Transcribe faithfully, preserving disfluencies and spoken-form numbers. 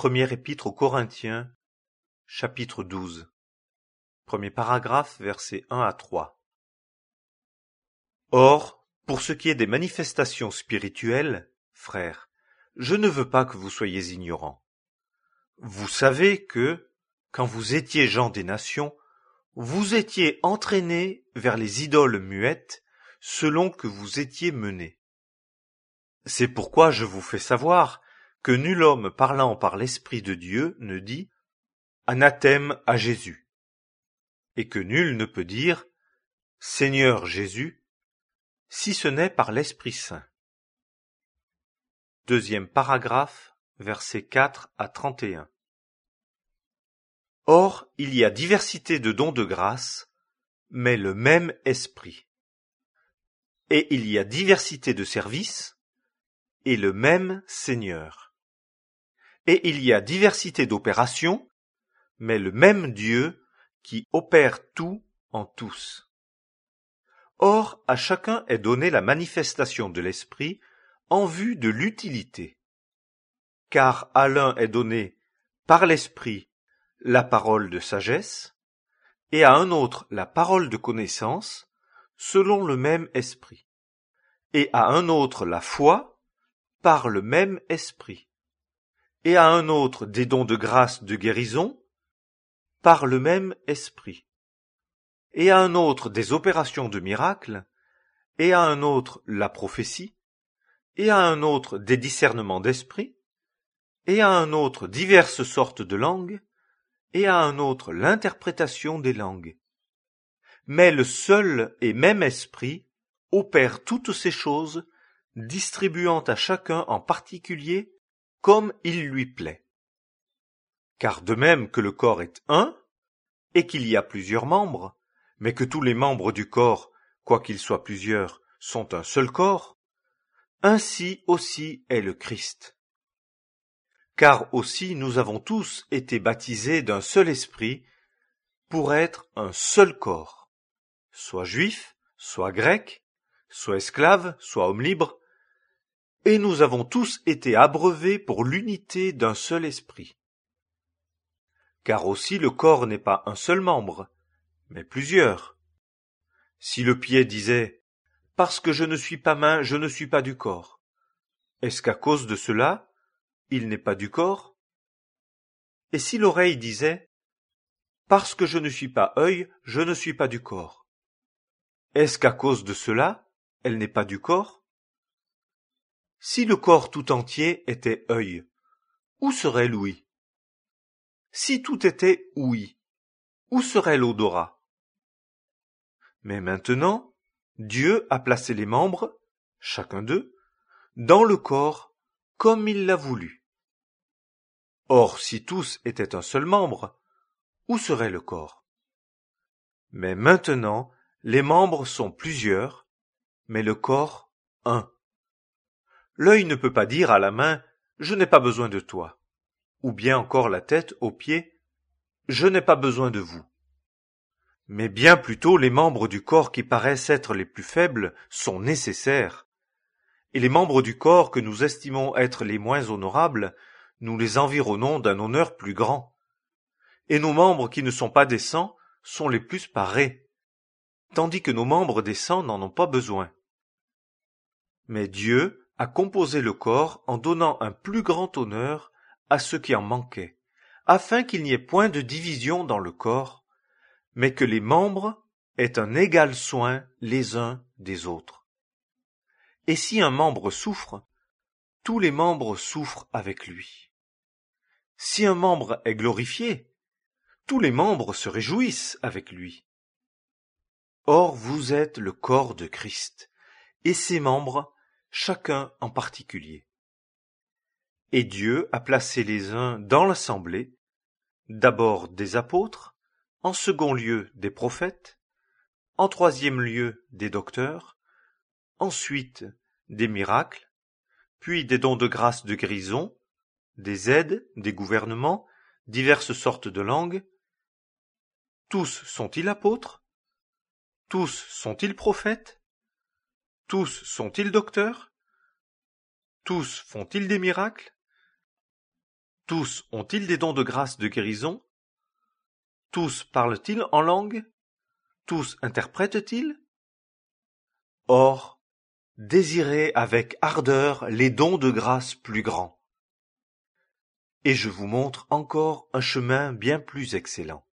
Première épître aux Corinthiens, chapitre douze. Premier paragraphe, versets un à trois. Or, pour ce qui est des manifestations spirituelles, frères, je ne veux pas que vous soyez ignorants. Vous savez que, quand vous étiez gens des nations, vous étiez entraînés vers les idoles muettes, selon que vous étiez menés. C'est pourquoi je vous fais savoir que nul homme parlant par l'Esprit de Dieu ne dit « Anathème à Jésus » et que nul ne peut dire « Seigneur Jésus » si ce n'est par l'Esprit Saint. Deuxième paragraphe, versets quatre à trente et un. Or, il y a diversité de dons de grâce, mais le même Esprit. Et il y a diversité de services, et le même Seigneur. Et il y a diversité d'opérations, mais le même Dieu qui opère tout en tous. Or, à chacun est donnée la manifestation de l'Esprit en vue de l'utilité. Car à l'un est donné par l'Esprit la parole de sagesse, et à un autre la parole de connaissance, selon le même Esprit, et à un autre la foi, par le même Esprit, et à un autre des dons de grâce de guérison, par le même Esprit, et à un autre des opérations de miracles, et à un autre la prophétie, et à un autre des discernements d'esprit, et à un autre diverses sortes de langues, et à un autre l'interprétation des langues. Mais le seul et même Esprit opère toutes ces choses, distribuant à chacun en particulier comme il lui plaît. Car de même que le corps est un, et qu'il y a plusieurs membres, mais que tous les membres du corps, quoiqu'ils soient plusieurs, sont un seul corps, ainsi aussi est le Christ. Car aussi nous avons tous été baptisés d'un seul esprit pour être un seul corps, soit juif, soit grec, soit esclave, soit homme libre, et nous avons tous été abreuvés pour l'unité d'un seul esprit. Car aussi le corps n'est pas un seul membre, mais plusieurs. Si le pied disait « Parce que je ne suis pas main, je ne suis pas du corps », est-ce qu'à cause de cela, il n'est pas du corps? Et si l'oreille disait « Parce que je ne suis pas œil, je ne suis pas du corps », est-ce qu'à cause de cela, elle n'est pas du corps? Si le corps tout entier était œil, où serait l'ouïe? Si tout était ouïe, où serait l'odorat? Mais maintenant, Dieu a placé les membres, chacun d'eux, dans le corps comme il l'a voulu. Or, si tous étaient un seul membre, où serait le corps? Mais maintenant, les membres sont plusieurs, mais le corps un. L'œil ne peut pas dire à la main « Je n'ai pas besoin de toi », ou bien encore la tête aux pieds « Je n'ai pas besoin de vous ». Mais bien plutôt les membres du corps qui paraissent être les plus faibles sont nécessaires. Et les membres du corps que nous estimons être les moins honorables, nous les environnons d'un honneur plus grand. Et nos membres qui ne sont pas décents sont les plus parés, tandis que nos membres décents n'en ont pas besoin. Mais Dieu a composé le corps en donnant un plus grand honneur à ce qui en manquait, afin qu'il n'y ait point de division dans le corps, mais que les membres aient un égal soin les uns des autres. Et si un membre souffre, tous les membres souffrent avec lui. Si un membre est glorifié, tous les membres se réjouissent avec lui. Or vous êtes le corps de Christ, et ses membres, chacun en particulier. Et Dieu a placé les uns dans l'assemblée, d'abord des apôtres, en second lieu des prophètes, en troisième lieu des docteurs, ensuite des miracles, puis des dons de grâce de guérison, des aides, des gouvernements, diverses sortes de langues. Tous sont-ils apôtres? Tous sont-ils prophètes? Tous sont-ils docteurs? Tous font-ils des miracles? Tous ont-ils des dons de grâce de guérison? Tous parlent-ils en langue? Tous interprètent-ils? Or, désirez avec ardeur les dons de grâce plus grands. Et je vous montre encore un chemin bien plus excellent.